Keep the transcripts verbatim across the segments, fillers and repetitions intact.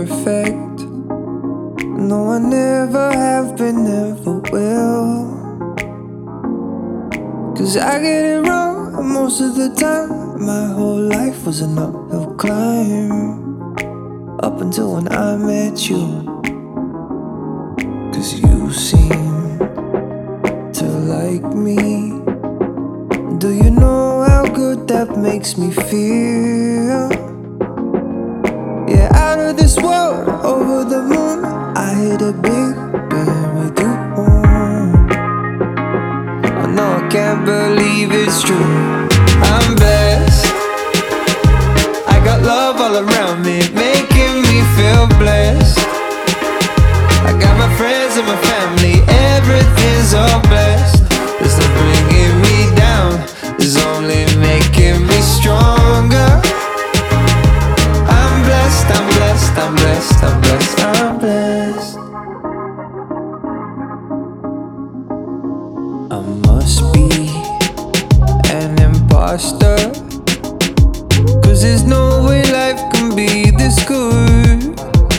perfect. No, I never have been, never will. Cause I get it wrong most of the time. My whole life was an uphill climb, up until when I met you. Cause you seem to like me. Do you know how good that makes me feel? Yeah, out of this world, over the moon, I hit a big band with you. Oh no, I can't believe it's true. I'm blessed. I got love all around me, making me feel blessed. I got my friends and my family, everything's all blessed. There's no bringing me down, there's only making me stronger. I'm blessed, I'm blessed, I'm blessed, I'm blessed, I'm blessed. I must be an imposter, cause there's no way life can be this good.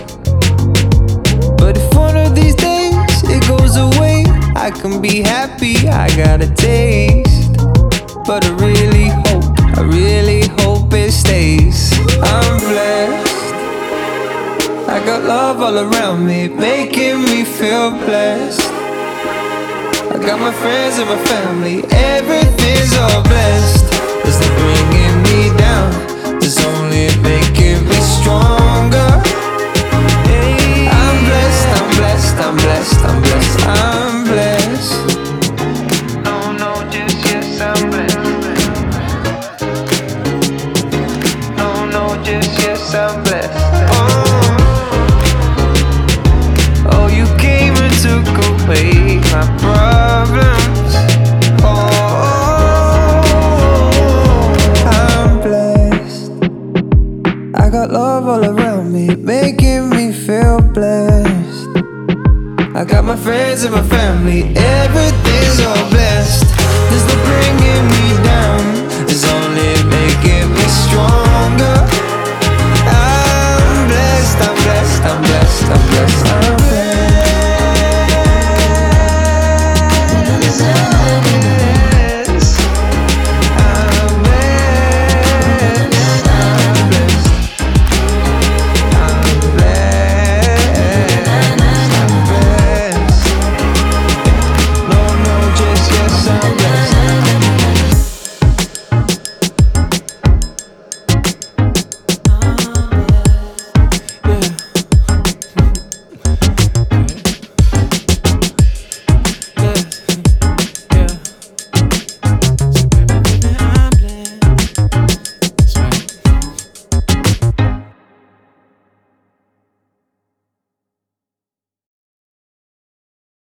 But if one of these days it goes away, I can be happy, I got a taste. But I really hope, I really hope it stays. I'm blessed. I got love all around me, making me feel blessed. I got my friends and my family, everything's all blessed. There's no bringing me down, there's only making me stronger. I'm blessed, I'm blessed, I'm blessed, I'm blessed, I'm blessed. No, no, just yes, I'm blessed. No, no, just yes, I'm blessed. Oh, oh, you came and took away my problems. Oh, I'm blessed. I got love all around me, making me feel blessed. I got my friends and my family, everything's all blessed. There's no bringing me down, there's